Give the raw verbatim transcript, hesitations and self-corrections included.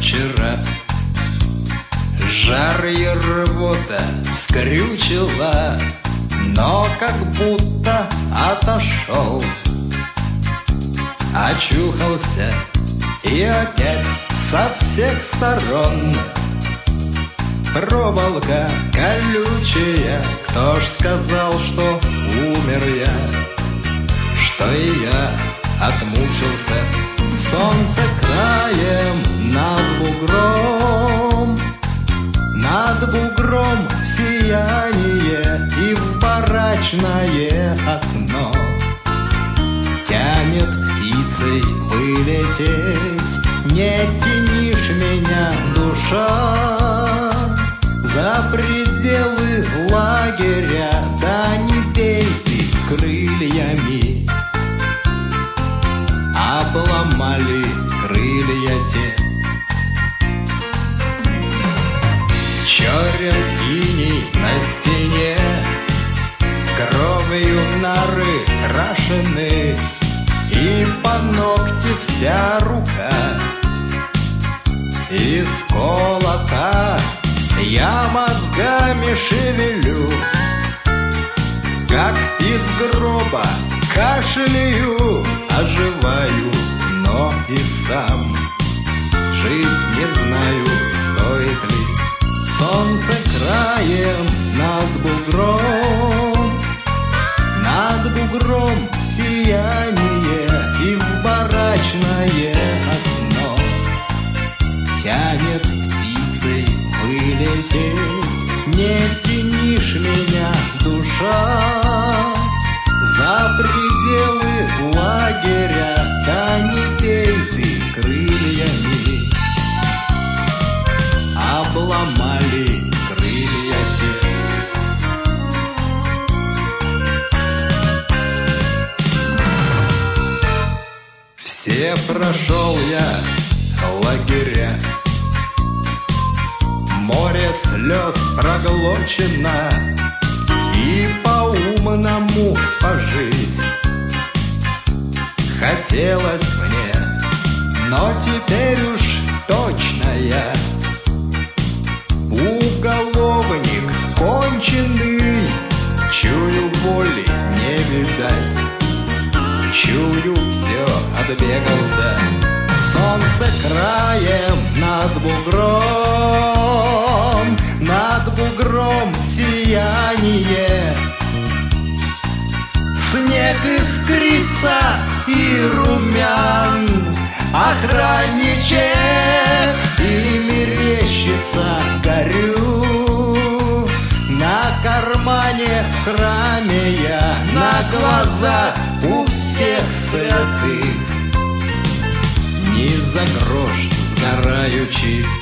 вчера. Жар и рвота скрючила, но как будто отошел. Очухался и опять со всех сторон проволока колючая. Кто ж сказал, что умер я, что и я отмучился. Солнце краем над бугром, над бугром сияние, и в барачное окно тянет птицей вылететь. Не тянишь меня, душа, за пределы лагеря, да не бей ты крыльями. Обломали крылья те. Черен иней на стене, кровью нары крашены, и по ногти вся рука из колока. Я мозгами шевелю, как из гроба кашляю, оживаю, но и сам жить не знаю, стоит ли. Солнце краем над бугром, над бугром сияние, и в барачное окно тянет птицей вылететь. Не тянишь меня, душа, за пределы лагеря, да не бей ты крыльями. Обломали крылья те. Все прошел я лагеря, море слез проглочено, и по-умному пожить хотелось мне, но теперь уж точно я уголовник конченый. Чую, боли не видать, чую, все отбегался. Солнце краем над бугром, над бугром сияние. Снег искрится и румян, охранничек, и мерещится горю. На кармане в храме я, на глазах у всех святых, ни за грош сгораючи